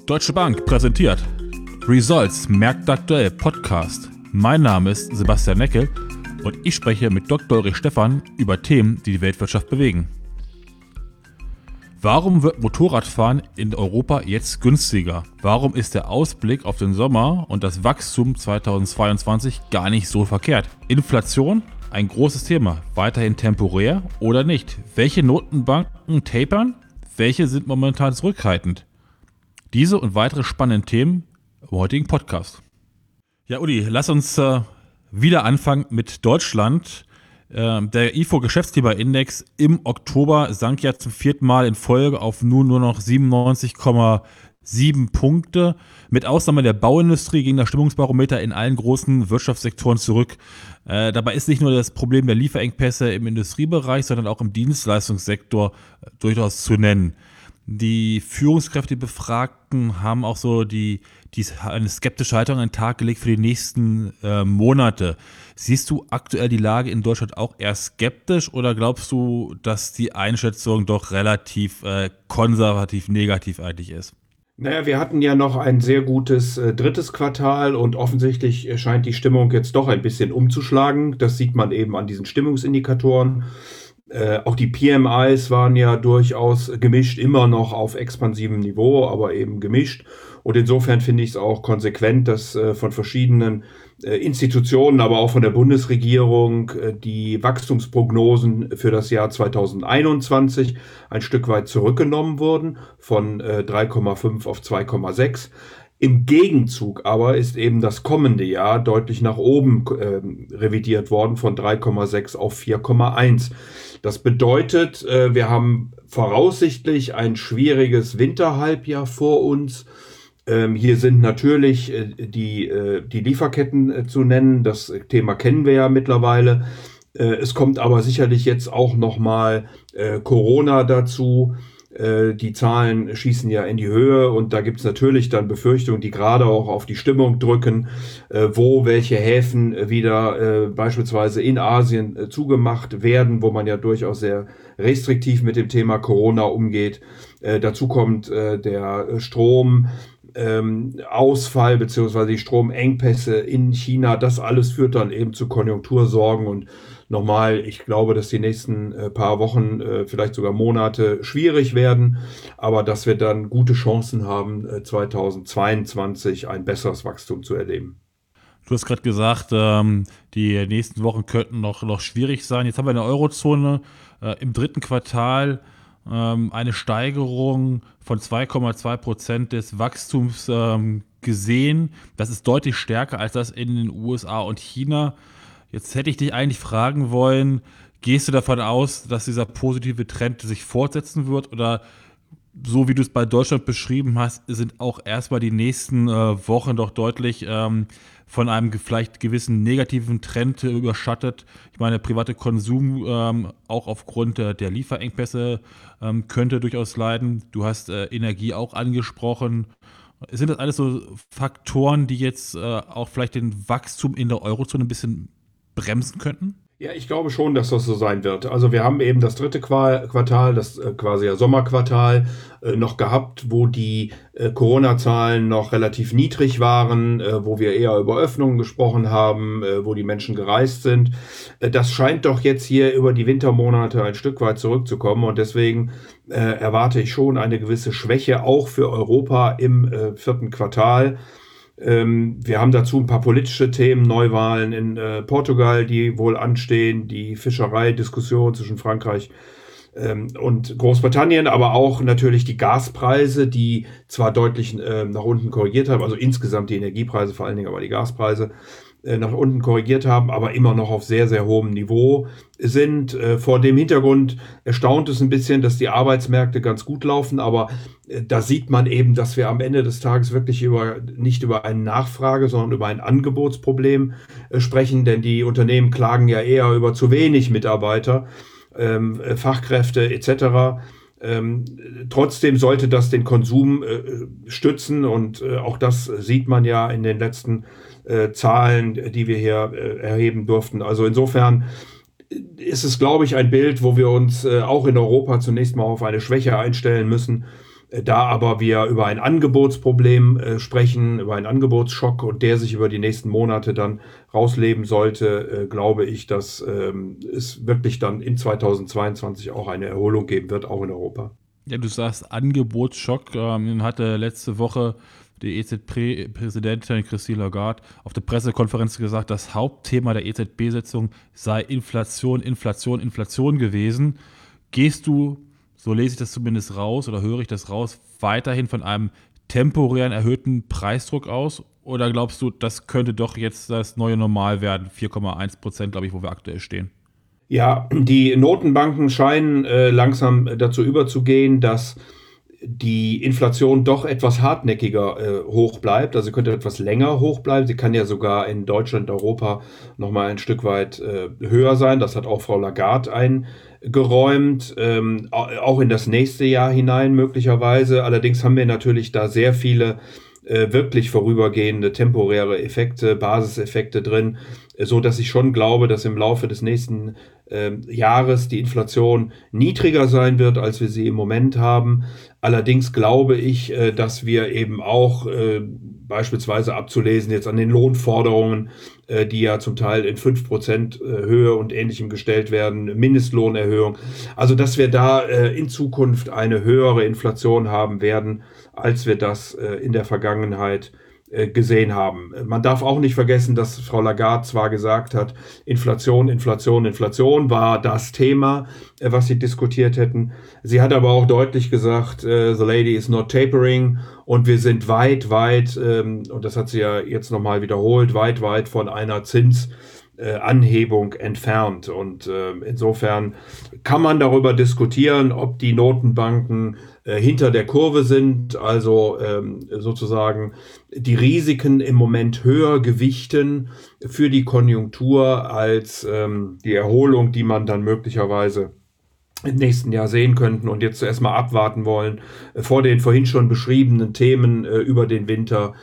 Deutsche Bank präsentiert Results Märkte aktuell Podcast. Mein Name ist Sebastian Neckel und ich spreche mit Dr. Ulrich Stephan über Themen, die die Weltwirtschaft bewegen. Warum wird Motorradfahren in Europa jetzt günstiger? Warum ist der Ausblick auf den Sommer und das Wachstum 2022 gar nicht so verkehrt? Inflation? Ein großes Thema. Weiterhin temporär oder nicht? Welche Notenbanken tapern? Welche sind momentan zurückhaltend? Diese und weitere spannende Themen im heutigen Podcast. Ja, Uli, lass uns wieder anfangen mit Deutschland. Der IFO-Geschäftsklima-Index im Oktober sank ja zum 4. Mal in Folge auf nur noch 97,7 Punkte. Mit Ausnahme der Bauindustrie ging das Stimmungsbarometer in allen großen Wirtschaftssektoren zurück. Dabei ist nicht nur das Problem der Lieferengpässe im Industriebereich, sondern auch im Dienstleistungssektor durchaus zu nennen. Die Führungskräfte, die Befragten, haben auch so eine skeptische Haltung an den Tag gelegt für die nächsten Monate. Siehst du aktuell die Lage in Deutschland auch eher skeptisch oder glaubst du, dass die Einschätzung doch relativ konservativ negativ eigentlich ist? Naja, wir hatten ja noch ein sehr gutes drittes Quartal und offensichtlich scheint die Stimmung jetzt doch ein bisschen umzuschlagen. Das sieht man eben an diesen Stimmungsindikatoren. Auch die PMIs waren ja durchaus gemischt, immer noch auf expansivem Niveau, aber eben gemischt. Und insofern finde ich es auch konsequent, dass von verschiedenen Institutionen, aber auch von der Bundesregierung die Wachstumsprognosen für das Jahr 2021 ein Stück weit zurückgenommen wurden, von 3,5 auf 2,6. Im Gegenzug aber ist eben das kommende Jahr deutlich nach oben revidiert worden, von 3,6 auf 4,1. Das bedeutet, wir haben voraussichtlich ein schwieriges Winterhalbjahr vor uns. Hier sind natürlich die Lieferketten zu nennen. Das Thema kennen wir ja mittlerweile. Es kommt aber sicherlich jetzt auch nochmal Corona dazu. Die Zahlen schießen ja in die Höhe und da gibt es natürlich dann Befürchtungen, die gerade auch auf die Stimmung drücken, wo welche Häfen wieder beispielsweise in Asien zugemacht werden, wo man ja durchaus sehr restriktiv mit dem Thema Corona umgeht. Dazu kommt der Stromausfall beziehungsweise die Stromengpässe in China. Das alles führt dann eben zu Konjunktursorgen und nochmal, ich glaube, dass die nächsten paar Wochen, vielleicht sogar Monate schwierig werden, aber dass wir dann gute Chancen haben, 2022 ein besseres Wachstum zu erleben. Du hast gerade gesagt, die nächsten Wochen könnten noch schwierig sein. Jetzt haben wir in der Eurozone im dritten Quartal eine Steigerung von 2,2% des Wachstums gesehen. Das ist deutlich stärker als das in den USA und China. Jetzt hätte ich dich eigentlich fragen wollen, gehst du davon aus, dass dieser positive Trend sich fortsetzen wird oder so wie du es bei Deutschland beschrieben hast, sind auch erstmal die nächsten Wochen doch deutlich von einem vielleicht gewissen negativen Trend überschattet. Ich meine, der private Konsum auch aufgrund der Lieferengpässe könnte durchaus leiden. Du hast Energie auch angesprochen. Sind das alles so Faktoren, die jetzt auch vielleicht den Wachstum in der Eurozone ein bisschen bremsen könnten? Ja, ich glaube schon, dass das so sein wird. Also wir haben eben das dritte Quartal, das quasi ja Sommerquartal noch gehabt, wo die Corona-Zahlen noch relativ niedrig waren, wo wir eher über Öffnungen gesprochen haben, wo die Menschen gereist sind. Das scheint doch jetzt hier über die Wintermonate ein Stück weit zurückzukommen und deswegen erwarte ich schon eine gewisse Schwäche auch für Europa im vierten Quartal. Wir haben dazu ein paar politische Themen, Neuwahlen in Portugal, die wohl anstehen, die Fischereidiskussion zwischen Frankreich und Großbritannien, aber auch natürlich die Gaspreise, die zwar deutlich nach unten korrigiert haben, also insgesamt die Energiepreise vor allen Dingen, aber die Gaspreise nach unten korrigiert haben, aber immer noch auf sehr, sehr hohem Niveau sind. Vor dem Hintergrund erstaunt es ein bisschen, dass die Arbeitsmärkte ganz gut laufen, aber da sieht man eben, dass wir am Ende des Tages wirklich nicht über eine Nachfrage, sondern über ein Angebotsproblem sprechen, denn die Unternehmen klagen ja eher über zu wenig Mitarbeiter, Fachkräfte etc. Trotzdem sollte das den Konsum stützen und auch das sieht man ja in den letzten Zahlen, die wir hier erheben durften. Also insofern ist es, glaube ich, ein Bild, wo wir uns auch in Europa zunächst mal auf eine Schwäche einstellen müssen. Da aber wir über ein Angebotsproblem sprechen, über einen Angebotsschock und der sich über die nächsten Monate dann rausleben sollte, glaube ich, dass es wirklich dann in 2022 auch eine Erholung geben wird, auch in Europa. Ja, du sagst Angebotsschock. Hatte letzte Woche die EZB-Präsidentin Christine Lagarde auf der Pressekonferenz gesagt, das Hauptthema der EZB-Sitzung sei Inflation, Inflation, Inflation gewesen. Gehst du, so lese ich das zumindest raus oder höre ich das raus, weiterhin von einem temporären erhöhten Preisdruck aus? Oder glaubst du, das könnte doch jetzt das neue Normal werden? 4,1%, glaube ich, wo wir aktuell stehen. Ja, die Notenbanken scheinen langsam dazu überzugehen, dass die Inflation doch etwas hartnäckiger hoch bleibt. Also sie könnte etwas länger hoch bleiben. Sie kann ja sogar in Deutschland, Europa noch mal ein Stück weit höher sein. Das hat auch Frau Lagarde eingeräumt, auch in das nächste Jahr hinein möglicherweise. Allerdings haben wir natürlich da sehr viele wirklich vorübergehende temporäre Effekte, Basiseffekte drin, so dass ich schon glaube, dass im Laufe des nächsten Jahres die Inflation niedriger sein wird, als wir sie im Moment haben. Allerdings glaube ich, dass wir eben auch beispielsweise abzulesen jetzt an den Lohnforderungen, die ja zum Teil in 5% Höhe und Ähnlichem gestellt werden, Mindestlohnerhöhung. Also dass wir da in Zukunft eine höhere Inflation haben werden, als wir das in der Vergangenheit gesehen haben. Man darf auch nicht vergessen, dass Frau Lagarde zwar gesagt hat, Inflation, Inflation, Inflation war das Thema, was sie diskutiert hätten. Sie hat aber auch deutlich gesagt, the lady is not tapering, und wir sind weit, und das hat sie ja jetzt nochmal wiederholt, weit von einer Anhebung entfernt. Und insofern kann man darüber diskutieren, ob die Notenbanken hinter der Kurve sind, also sozusagen die Risiken im Moment höher gewichten für die Konjunktur als die Erholung, die man dann möglicherweise im nächsten Jahr sehen könnten, und jetzt zuerst mal abwarten wollen vor den vorhin schon beschriebenen Themen über den Winter,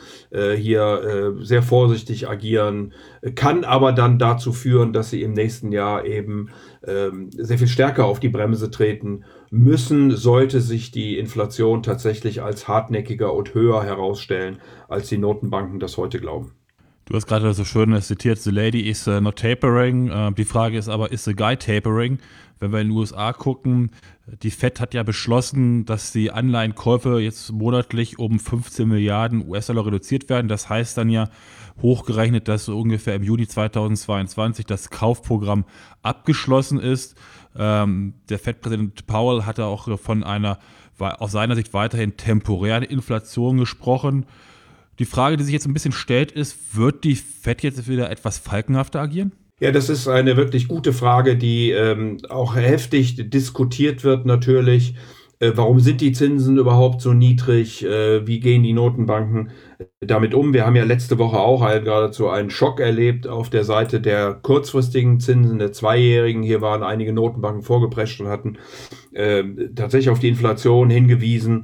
hier sehr vorsichtig agieren, kann aber dann dazu führen, dass sie im nächsten Jahr eben sehr viel stärker auf die Bremse treten müssen, sollte sich die Inflation tatsächlich als hartnäckiger und höher herausstellen, als die Notenbanken das heute glauben. Du hast gerade so schön zitiert, the lady is not tapering. Die Frage ist aber, is the guy tapering? Wenn wir in den USA gucken, die Fed hat ja beschlossen, dass die Anleihenkäufe jetzt monatlich um 15 Milliarden US-Dollar reduziert werden. Das heißt dann ja hochgerechnet, dass so ungefähr im Juni 2022 das Kaufprogramm abgeschlossen ist. Der Fed-Präsident Powell hatte auch von einer aus seiner Sicht weiterhin temporären Inflation gesprochen. Die Frage, die sich jetzt ein bisschen stellt, ist, wird die Fed jetzt wieder etwas falkenhafter agieren? Ja, das ist eine wirklich gute Frage, die auch heftig diskutiert wird natürlich. Warum sind die Zinsen überhaupt so niedrig? Wie gehen die Notenbanken damit um? Wir haben ja letzte Woche auch geradezu einen Schock erlebt auf der Seite der kurzfristigen Zinsen, der Zweijährigen. Hier waren einige Notenbanken vorgeprescht und hatten tatsächlich auf die Inflation hingewiesen.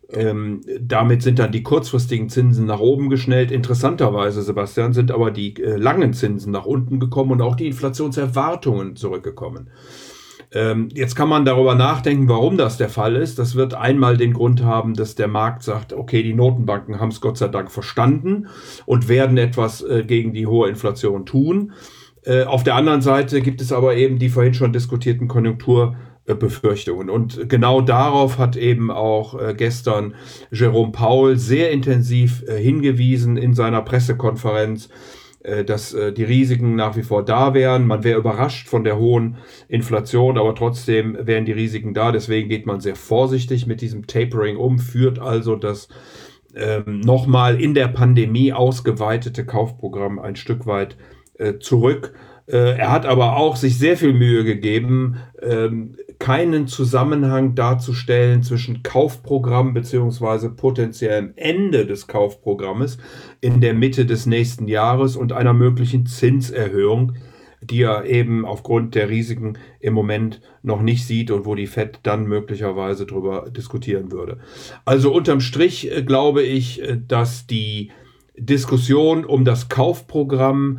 Damit sind dann die kurzfristigen Zinsen nach oben geschnellt. Interessanterweise, Sebastian, sind aber die langen Zinsen nach unten gekommen und auch die Inflationserwartungen zurückgekommen. Jetzt kann man darüber nachdenken, warum das der Fall ist. Das wird einmal den Grund haben, dass der Markt sagt, okay, die Notenbanken haben es Gott sei Dank verstanden und werden etwas gegen die hohe Inflation tun. Auf der anderen Seite gibt es aber eben die vorhin schon diskutierten Konjunkturbefürchtungen. Und genau darauf hat eben auch gestern Jerome Powell sehr intensiv hingewiesen in seiner Pressekonferenz, dass die Risiken nach wie vor da wären. Man wäre überrascht von der hohen Inflation, aber trotzdem wären die Risiken da. Deswegen geht man sehr vorsichtig mit diesem Tapering um, führt also das nochmal in der Pandemie ausgeweitete Kaufprogramm ein Stück weit zurück. Er hat aber auch sich sehr viel Mühe gegeben, keinen Zusammenhang darzustellen zwischen Kaufprogramm bzw. potenziellem Ende des Kaufprogrammes in der Mitte des nächsten Jahres und einer möglichen Zinserhöhung, die er eben aufgrund der Risiken im Moment noch nicht sieht und wo die Fed dann möglicherweise drüber diskutieren würde. Also unterm Strich glaube ich, dass die Diskussion um das Kaufprogramm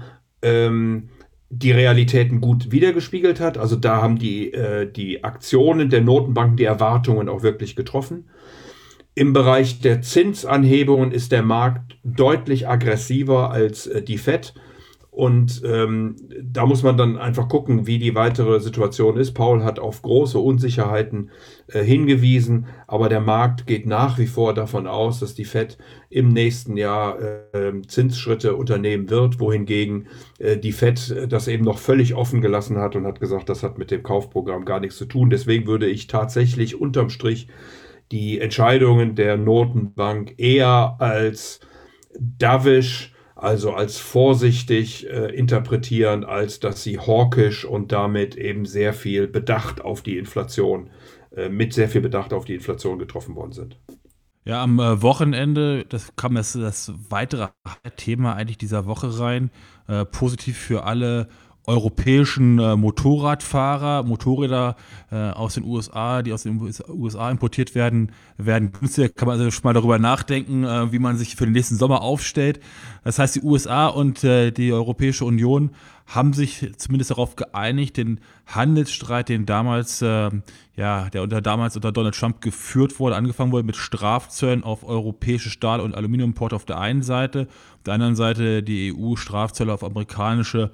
die Realitäten gut wiedergespiegelt hat. Also da haben die Aktionen der Notenbanken die Erwartungen auch wirklich getroffen. Im Bereich der Zinsanhebungen ist der Markt deutlich aggressiver als die Fed. Und da muss man dann einfach gucken, wie die weitere Situation ist. Paul hat auf große Unsicherheiten hingewiesen, aber der Markt geht nach wie vor davon aus, dass die Fed im nächsten Jahr Zinsschritte unternehmen wird, wohingegen die Fed das eben noch völlig offen gelassen hat und hat gesagt, das hat mit dem Kaufprogramm gar nichts zu tun. Deswegen würde ich tatsächlich unterm Strich die Entscheidungen der Notenbank eher als dovish, also als vorsichtig interpretieren, als dass sie hawkisch und damit eben sehr viel Bedacht auf die Inflation, mit sehr viel Bedacht auf die Inflation getroffen worden sind. Ja, am Wochenende, das kam das weitere Thema eigentlich dieser Woche rein, positiv für alle europäischen Motorradfahrer, Motorräder aus den USA, die aus den USA importiert werden günstiger. Kann man also schon mal darüber nachdenken, wie man sich für den nächsten Sommer aufstellt. Das heißt, die USA und die Europäische Union haben sich zumindest darauf geeinigt, den Handelsstreit, den damals, damals unter Donald Trump geführt wurde, angefangen wurde mit Strafzöllen auf europäische Stahl- und Aluminiumprodukte auf der einen Seite, auf der anderen Seite die EU-Strafzölle auf amerikanische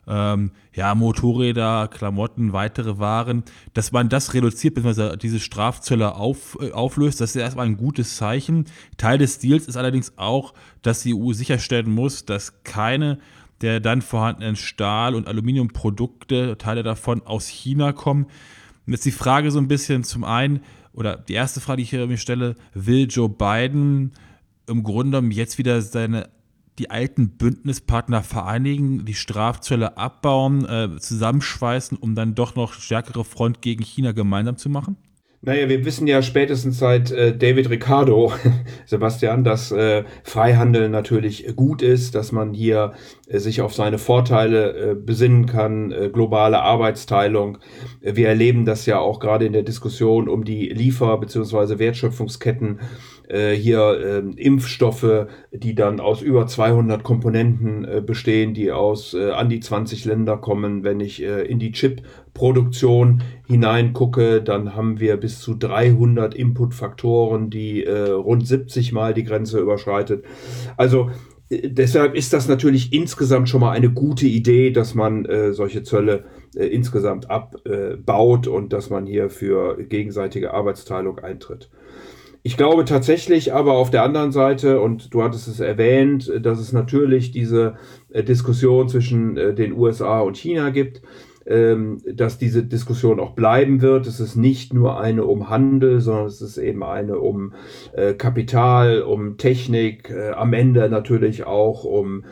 Motorräder, Klamotten, weitere Waren, dass man das reduziert, bzw. diese Strafzölle auflöst, das ist erstmal ein gutes Zeichen. Teil des Deals ist allerdings auch, dass die EU sicherstellen muss, dass keine der dann vorhandenen Stahl- und Aluminiumprodukte, Teile davon aus China kommen. Und jetzt die Frage so ein bisschen zum einen, oder die erste Frage, die ich mir stelle, will Joe Biden im Grunde genommen jetzt wieder die alten Bündnispartner vereinigen, die Strafzölle abbauen, zusammenschweißen, um dann doch noch stärkere Front gegen China gemeinsam zu machen? Naja, wir wissen ja spätestens seit David Ricardo, Sebastian, dass Freihandel natürlich gut ist, dass man hier sich auf seine Vorteile besinnen kann, globale Arbeitsteilung. Wir erleben das ja auch gerade in der Diskussion um die Liefer- bzw. Wertschöpfungsketten. Hier Impfstoffe, die dann aus über 200 Komponenten bestehen, die aus an die 20 Länder kommen. Wenn ich in die Chip-Produktion hineingucke, dann haben wir bis zu 300 Inputfaktoren, die rund 70 Mal die Grenze überschreitet. Also deshalb ist das natürlich insgesamt schon mal eine gute Idee, dass man solche Zölle insgesamt abbaut und dass man hier für gegenseitige Arbeitsteilung eintritt. Ich glaube tatsächlich aber auf der anderen Seite, und du hattest es erwähnt, dass es natürlich diese Diskussion zwischen den USA und China gibt, dass diese Diskussion auch bleiben wird. Es ist nicht nur eine um Handel, sondern es ist eben eine um Kapital, um Technik, am Ende natürlich auch um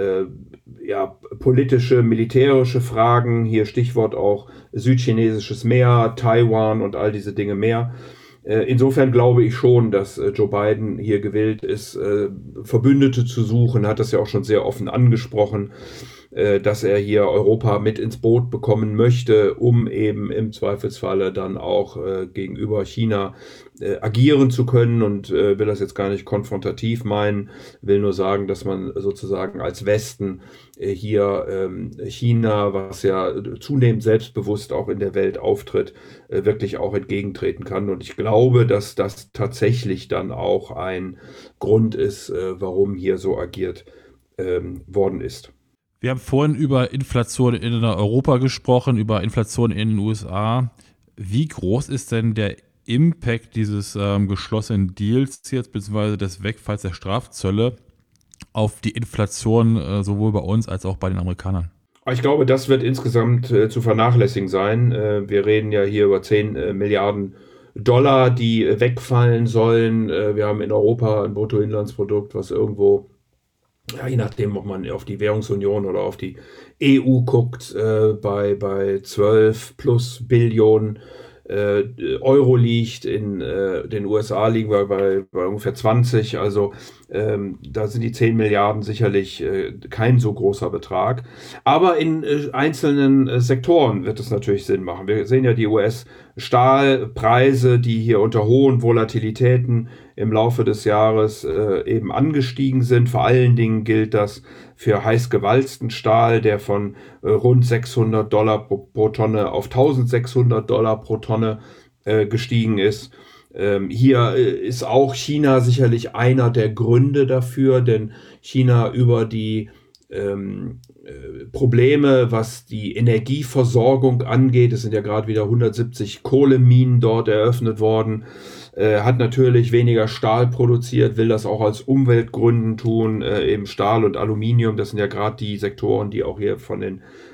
politische, militärische Fragen. Hier Stichwort auch südchinesisches Meer, Taiwan und all diese Dinge mehr. Insofern glaube ich schon, dass Joe Biden hier gewillt ist, Verbündete zu suchen, hat das ja auch schon sehr offen angesprochen, dass er hier Europa mit ins Boot bekommen möchte, um eben im Zweifelsfalle dann auch gegenüber China agieren zu können, und will das jetzt gar nicht konfrontativ meinen, will nur sagen, dass man sozusagen als Westen hier China, was ja zunehmend selbstbewusst auch in der Welt auftritt, wirklich auch entgegentreten kann. Und ich glaube, dass das tatsächlich dann auch ein Grund ist, warum hier so agiert worden ist. Wir haben vorhin über Inflation in Europa gesprochen, über Inflation in den USA. Wie groß ist denn der Impact dieses geschlossenen Deals jetzt, beziehungsweise des Wegfalls der Strafzölle auf die Inflation sowohl bei uns als auch bei den Amerikanern? Ich glaube, das wird insgesamt zu vernachlässigen sein. Wir reden ja hier über 10 Milliarden Dollar, die wegfallen sollen. Wir haben in Europa ein Bruttoinlandsprodukt, was irgendwo, je nachdem, ob man auf die Währungsunion oder auf die EU guckt, bei 12 plus Billionen Euro liegt. In den USA liegen wir bei ungefähr 20. Also da sind die 10 Milliarden sicherlich kein so großer Betrag. Aber in einzelnen Sektoren wird es natürlich Sinn machen. Wir sehen ja die US-Stahlpreise, die hier unter hohen Volatilitäten im Laufe des Jahres eben angestiegen sind. Vor allen Dingen gilt das für heiß gewalzten Stahl, der von rund $600 pro Tonne auf $1.600 pro Tonne gestiegen ist. Hier ist auch China sicherlich einer der Gründe dafür, denn China über die Probleme, was die Energieversorgung angeht, es sind ja gerade wieder 170 Kohleminen dort eröffnet worden, hat natürlich weniger Stahl produziert, will das auch aus Umweltgründen tun, eben Stahl und Aluminium, das sind ja gerade die Sektoren, die auch hier von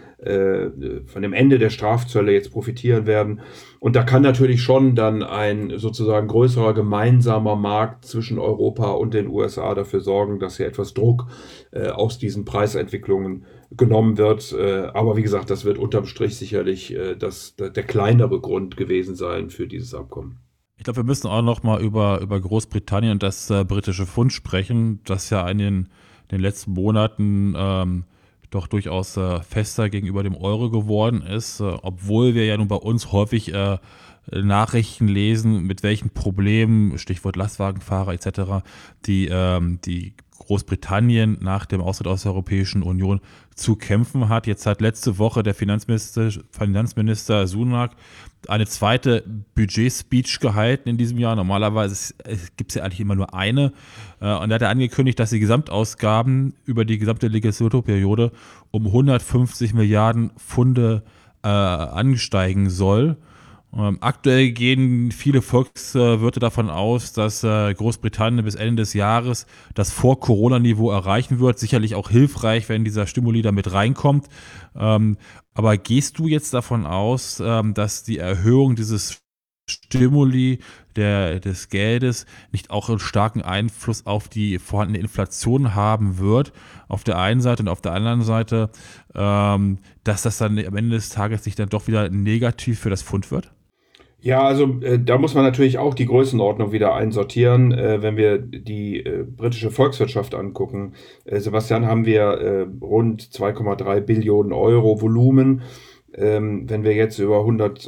dem Ende der Strafzölle jetzt profitieren werden. Und da kann natürlich schon dann ein sozusagen größerer gemeinsamer Markt zwischen Europa und den USA dafür sorgen, dass hier etwas Druck aus diesen Preisentwicklungen genommen wird. Aber wie gesagt, das wird unterm Strich sicherlich der kleinere Grund gewesen sein für dieses Abkommen. Ich glaube, wir müssen auch noch mal über Großbritannien und das britische Pfund sprechen, das ja in den letzten Monaten doch durchaus fester gegenüber dem Euro geworden ist, obwohl wir ja nun bei uns häufig Nachrichten lesen, mit welchen Problemen, Stichwort Lastwagenfahrer etc., die Großbritannien nach dem Austritt aus der Europäischen Union zu kämpfen hat. Jetzt hat letzte Woche der Finanzminister Sunak eine zweite Budget-Speech gehalten in diesem Jahr. Normalerweise gibt es ja eigentlich immer nur eine. Und da hat er angekündigt, dass die Gesamtausgaben über die gesamte Legislaturperiode um 150 Milliarden Pfunde ansteigen soll. Aktuell gehen viele Volkswirte davon aus, dass Großbritannien bis Ende des Jahres das Vor-Corona-Niveau erreichen wird. Sicherlich auch hilfreich, wenn dieser Stimuli da mit reinkommt. Aber gehst du jetzt davon aus, dass die Erhöhung dieses Stimuli des Geldes nicht auch einen starken Einfluss auf die vorhandene Inflation haben wird, auf der einen Seite, und auf der anderen Seite, dass das dann am Ende des Tages sich dann doch wieder negativ für das Pfund wird? Ja, also da muss man natürlich auch die Größenordnung wieder einsortieren, wenn wir die britische Volkswirtschaft angucken. Sebastian, haben wir rund 2,3 Billionen Euro Volumen. Wenn wir jetzt über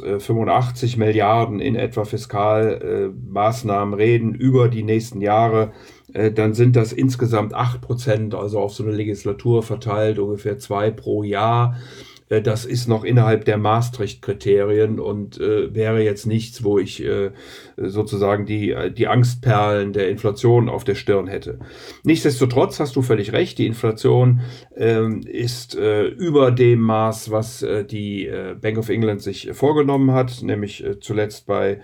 185 Milliarden in etwa Fiskalmaßnahmen reden über die nächsten Jahre, dann sind das insgesamt 8%, also auf so eine Legislatur verteilt, ungefähr 2 pro Jahr. Das ist noch innerhalb der Maastricht-Kriterien und wäre jetzt nichts, wo ich sozusagen die Angstperlen der Inflation auf der Stirn hätte. Nichtsdestotrotz hast du völlig recht, die Inflation ist über dem Maß, was die Bank of England sich vorgenommen hat, nämlich zuletzt bei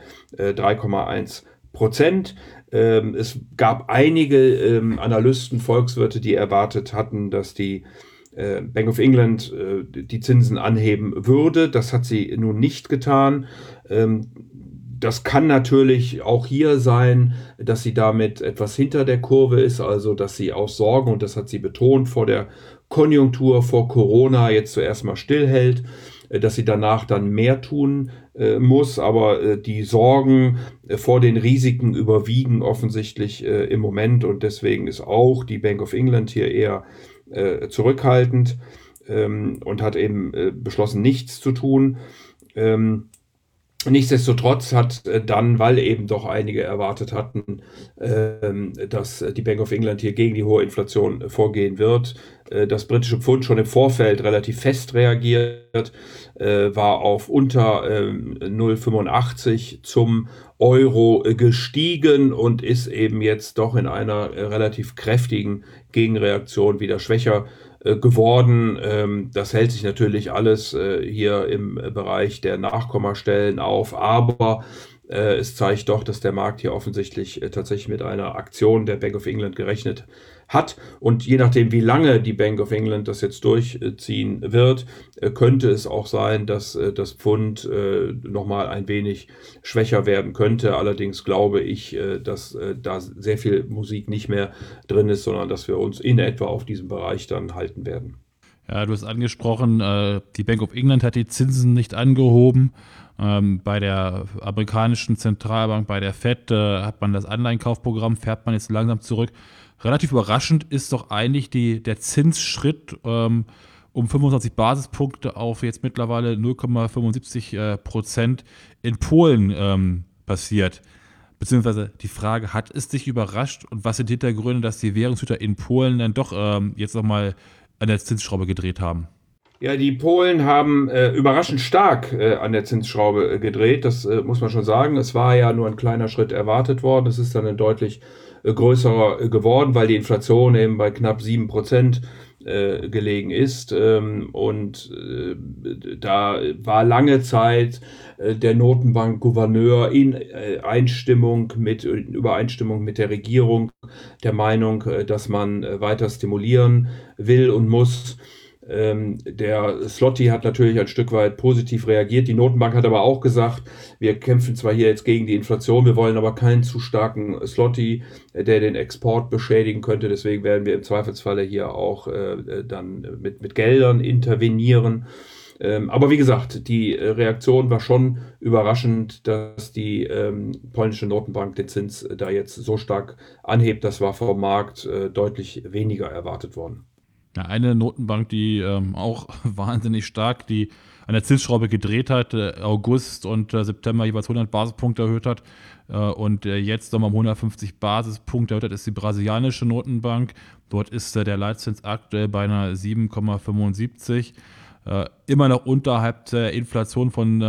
3,1%. Es gab einige Analysten, Volkswirte, die erwartet hatten, dass die Bank of England die Zinsen anheben würde. Das hat sie nun nicht getan. Das kann natürlich auch hier sein, dass sie damit etwas hinter der Kurve ist, also dass sie aus Sorgen, und das hat sie betont, vor der Konjunktur, vor Corona jetzt zuerst mal stillhält, dass sie danach dann mehr tun muss, aber die Sorgen vor den Risiken überwiegen offensichtlich im Moment, und deswegen ist auch die Bank of England hier eher zurückhaltend und hat eben beschlossen, nichts zu tun. Nichtsdestotrotz hat dann, weil eben doch einige erwartet hatten, dass die Bank of England hier gegen die hohe Inflation vorgehen wird, das britische Pfund schon im Vorfeld relativ fest reagiert, war auf unter 0,85 zum Euro gestiegen und ist eben jetzt doch in einer relativ kräftigen Gegenreaktion wieder schwächer geworden. Das hält sich natürlich alles hier im Bereich der Nachkommastellen auf, aber es zeigt doch, dass der Markt hier offensichtlich tatsächlich mit einer Aktion der Bank of England gerechnet hat. Und je nachdem, wie lange die Bank of England das jetzt durchziehen wird, könnte es auch sein, dass das Pfund nochmal ein wenig schwächer werden könnte. Allerdings glaube ich, dass da sehr viel Musik nicht mehr drin ist, sondern dass wir uns in etwa auf diesem Bereich dann halten werden. Ja, du hast angesprochen, die Bank of England hat die Zinsen nicht angehoben. Bei der amerikanischen Zentralbank, bei der Fed, hat man das Anleihenkaufprogramm, fährt man jetzt langsam zurück. Relativ überraschend ist doch eigentlich der Zinsschritt um 25 Basispunkte auf jetzt mittlerweile 0,75% in Polen passiert. Beziehungsweise die Frage, hat es dich überrascht und was sind die Hintergründe, dass die Währungshüter in Polen dann doch jetzt nochmal an der Zinsschraube gedreht haben? Ja, die Polen haben überraschend stark an der Zinsschraube gedreht, das muss man schon sagen. Es war ja nur ein kleiner Schritt erwartet worden. Es ist dann ein deutlich größerer geworden, weil die Inflation eben bei knapp 7% gelegen ist. Da war lange Zeit der Notenbankgouverneur in Übereinstimmung mit der Regierung der Meinung, dass man weiter stimulieren will und muss. Der Zloty hat natürlich ein Stück weit positiv reagiert. Die Notenbank hat aber auch gesagt, wir kämpfen zwar hier jetzt gegen die Inflation, wir wollen aber keinen zu starken Zloty, der den Export beschädigen könnte. Deswegen werden wir im Zweifelsfalle hier auch dann mit Geldern intervenieren. Aber wie gesagt, die Reaktion war schon überraschend, dass die polnische Notenbank den Zins da jetzt so stark anhebt. Das war vom Markt deutlich weniger erwartet worden. Ja, eine Notenbank, die auch wahnsinnig stark die an der Zinsschraube gedreht hat, August und September jeweils 100 Basispunkte erhöht hat und jetzt nochmal um 150 Basispunkte erhöht hat, ist die brasilianische Notenbank. Dort ist der Leitzins aktuell bei einer 7,75. Immer noch unterhalb der Inflation von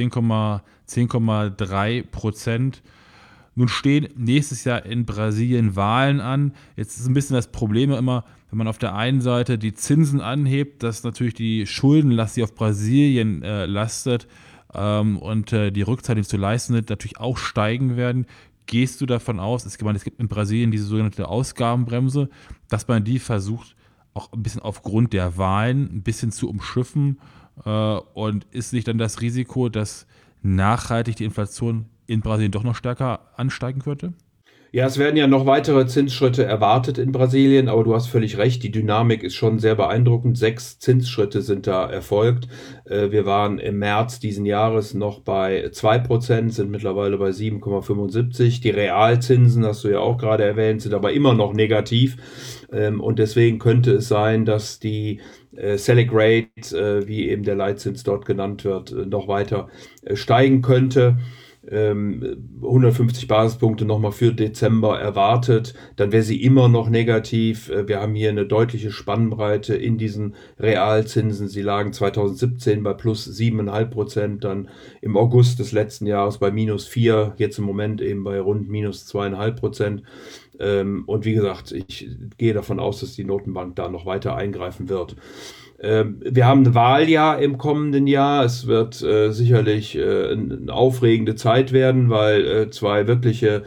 10,3%. Nun stehen nächstes Jahr in Brasilien Wahlen an. Jetzt ist ein bisschen das Problem immer, wenn man auf der einen Seite die Zinsen anhebt, dass natürlich die Schuldenlast, die auf Brasilien lastet und die Rückzahlung, die zu leisten sind, natürlich auch steigen werden. Gehst du davon aus, es gibt in Brasilien diese sogenannte Ausgabenbremse, dass man die versucht, auch ein bisschen aufgrund der Wahlen ein bisschen zu umschiffen und ist nicht dann das Risiko, dass nachhaltig die Inflation in Brasilien doch noch stärker ansteigen könnte? Ja, es werden ja noch weitere Zinsschritte erwartet in Brasilien, aber du hast völlig recht, die Dynamik ist schon sehr beeindruckend. 6 Zinsschritte sind da erfolgt. Wir waren im März diesen Jahres noch bei 2%, sind mittlerweile bei 7,75. Die Realzinsen, hast du ja auch gerade erwähnt, sind aber immer noch negativ. Und deswegen könnte es sein, dass die Selic Rate, wie eben der Leitzins dort genannt wird, noch weiter steigen könnte. 150 Basispunkte nochmal für Dezember erwartet, dann wäre sie immer noch negativ. Wir haben hier eine deutliche Spannbreite in diesen Realzinsen. Sie lagen 2017 bei plus 7,5%, dann im August des letzten Jahres bei minus 4%, jetzt im Moment eben bei rund minus 2,5%. Und wie gesagt, ich gehe davon aus, dass die Notenbank da noch weiter eingreifen wird. Wir haben ein Wahljahr im kommenden Jahr. Es wird sicherlich eine aufregende Zeit werden, weil zwei wirkliche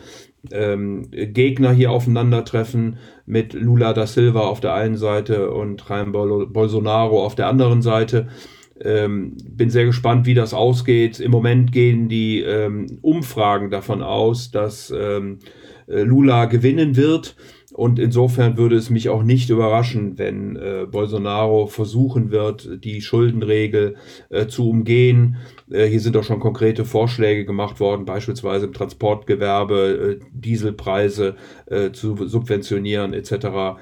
Gegner hier aufeinandertreffen mit Lula da Silva auf der einen Seite und Jair Bolsonaro auf der anderen Seite. Bin sehr gespannt, wie das ausgeht. Im Moment gehen die Umfragen davon aus, dass Lula gewinnen wird. Und insofern würde es mich auch nicht überraschen, wenn Bolsonaro versuchen wird, die Schuldenregel zu umgehen. Hier sind auch schon konkrete Vorschläge gemacht worden, beispielsweise im Transportgewerbe Dieselpreise zu subventionieren etc.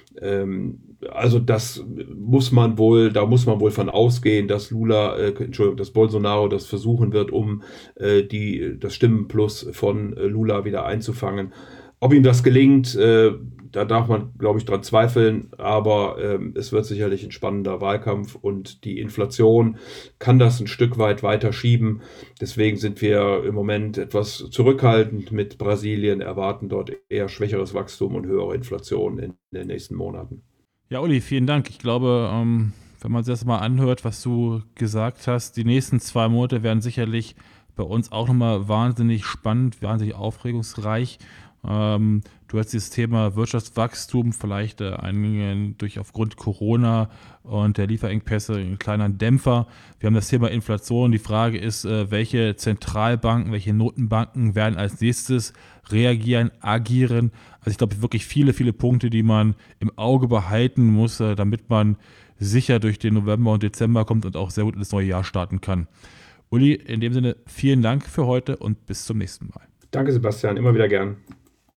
Also da muss man wohl von ausgehen, dass dass Bolsonaro das versuchen wird, um das Stimmenplus von Lula wieder einzufangen. Ob ihm das gelingt, da darf man, glaube ich, dran zweifeln, aber es wird sicherlich ein spannender Wahlkampf und die Inflation kann das ein Stück weit weiter schieben. Deswegen sind wir im Moment etwas zurückhaltend mit Brasilien, erwarten dort eher schwächeres Wachstum und höhere Inflation in den nächsten Monaten. Ja, Uli, vielen Dank. Ich glaube, wenn man sich das mal anhört, was du gesagt hast, die nächsten 2 Monate werden sicherlich bei uns auch nochmal wahnsinnig spannend, wahnsinnig aufregungsreich. Du hast dieses Thema Wirtschaftswachstum, vielleicht aufgrund Corona und der Lieferengpässe einen kleinen Dämpfer. Wir haben das Thema Inflation. Die Frage ist, welche Zentralbanken, welche Notenbanken werden als nächstes reagieren, agieren. Also ich glaube, wirklich viele, viele Punkte, die man im Auge behalten muss, damit man sicher durch den November und Dezember kommt und auch sehr gut ins neue Jahr starten kann. Uli, in dem Sinne vielen Dank für heute und bis zum nächsten Mal. Danke, Sebastian, immer wieder gern.